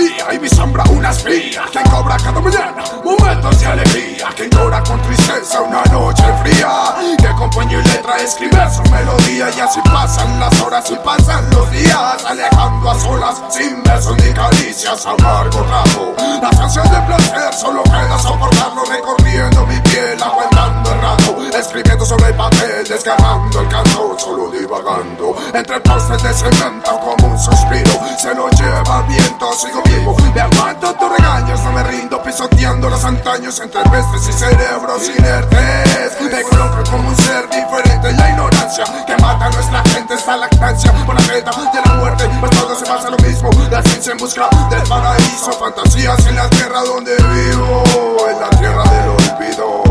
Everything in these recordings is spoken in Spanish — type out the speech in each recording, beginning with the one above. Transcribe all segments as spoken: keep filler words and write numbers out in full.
mía y mi sombra una espía. Quien cobra cada mañana momentos de alegría, quien llora con tristeza una noche fría, que con puño y letra escribe su melodía. Y así pasan las horas y pasan los días, alejando a solas sin besos ni caricias. Amargo trago, las ansias de placer, solo queda soportarlo, recorriendo mi piel, aguantando el rato, escribiendo sobre el papel, desgarrando el canto, solo divagando entre postes de cemento como un suspiro. Se lo lleva el viento, sigo vivo, me aguanto tus regaños, no me rindo, pisoteando los antaños entre pestes y cerebros inertes. Me coloco como un ser diferente en la ignorancia que mata a nuestra gente, esta lactancia por la venta de la muerte, pues todo se pasa lo mismo. La ciencia en busca del paraíso, fantasías en la tierra donde vivo, en la tierra del olvido.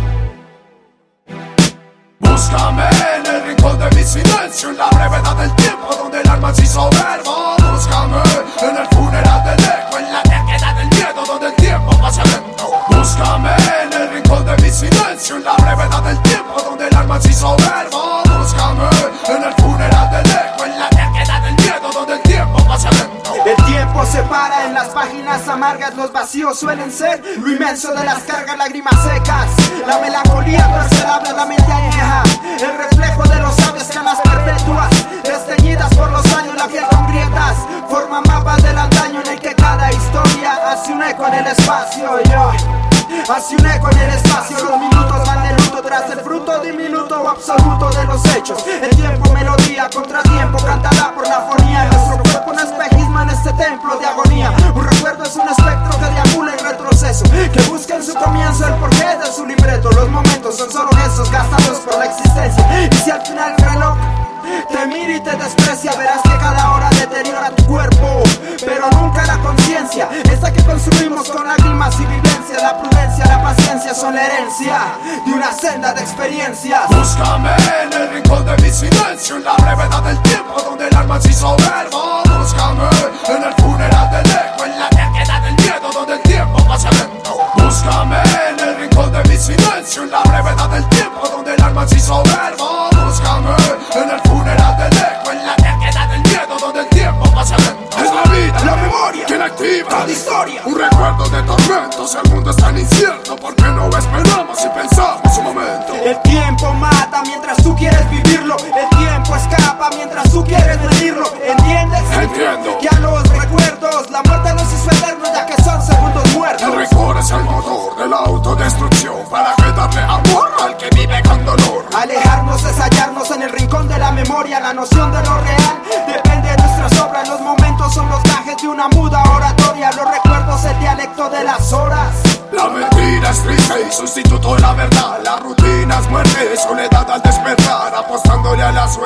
Búscame en el rincón de mi silencio, en la brevedad del tiempo donde el alma se hizo verbo. Búscame en el funeral del eco, en la terquedad del miedo donde el tiempo pasa lento. Búscame en el rincón de mi silencio, en la brevedad del tiempo donde el alma se hizo verbo. Búscame en el funeral del eco, en la terquedad del miedo donde el tiempo pasa lento. El tiempo se para en las páginas amargas, los vacíos suelen ser lo inmenso de las cargas, lágrimas secas. La melancolía perseverable, la mente añeja, el reflejo de los sabios, canas perpetuas, desteñidas por los años, la piel con grietas, forma mapas del antaño en el que cada historia hace un eco en el espacio. Yo hace un eco en el espacio, los minutos van de luto tras el fruto diminuto o absoluto de los hechos. El tiempo, melodía, contratiempo, cantada por la fonía. Nuestro cuerpo un espejismo en este templo de agonía. Un recuerdo es un espectro que deambula en retroceso, que busca en su comienzo el porqué de su libreto. Los momentos son solo gestos gastados por la existencia, y si al final el reloj te mira y te desprecia, verás que cada hora deteriora tu cuerpo, pero nunca la conciencia, esa que consumimos con lágrimas y vivencia. La prudencia, la paciencia son la herencia de una senda de experiencias. Búscame en el rincón de mi silencio, en la brevedad del tiempo donde el alma se hizo verbo. Búscame en el funeral del eco, en la terquedad del miedo donde el tiempo pasa lento. Búscame en el rincón de mi silencio, en la brevedad del tiempo donde el alma se hizo verbo. Búscame en el funeral del eco, en la terquedad del miedo donde el tiempo pasa lento. Es la vida, la memoria, quien activa cada historia, un recuerdo de tormentos. El mundo es tan incierto porque no esperamos y pensamos un momento. El tiempo mata mientras tú quieres vivirlo, el tiempo escapa mientras tú quieres medirlo. ¿Entiendes? Entiendo que a los recuerdos la muerte nos hizo eterno, ya que son segundos muertos. El rencor es el motor de la autodestrucción para darle amor al que vive con dolor. Alejarnos es hallarnos en el rincón de la memoria. La noción de lo real depende de nuestras obras. Los momentos son los gajes de una muda oratoria. Los recuerdos el dialecto de las horas. La mentira es triste y sustituto de la verdad. La rutina es muerte, soledad al despertar, apostándole a la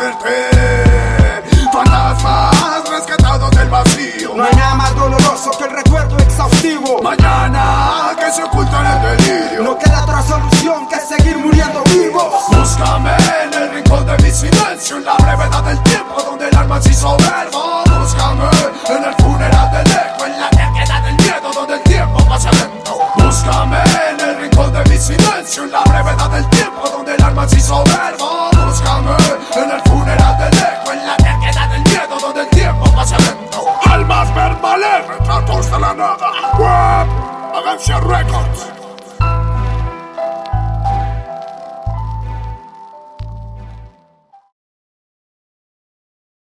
suerte. Fantasmas rescatados del vacío. No hay nada más doloroso que el recuerdo exhaustivo. Mañana que se oculta en el delirio. No queda otra solución que seguir muriendo vivos. Búscame en el rincón de mi silencio, en la brevedad del tiempo donde el alma se hizo verbo. Búscame en el funeral del eco, en la terquedad del miedo donde el tiempo pasa lento. Búscame en el rincón de mi silencio, en la brevedad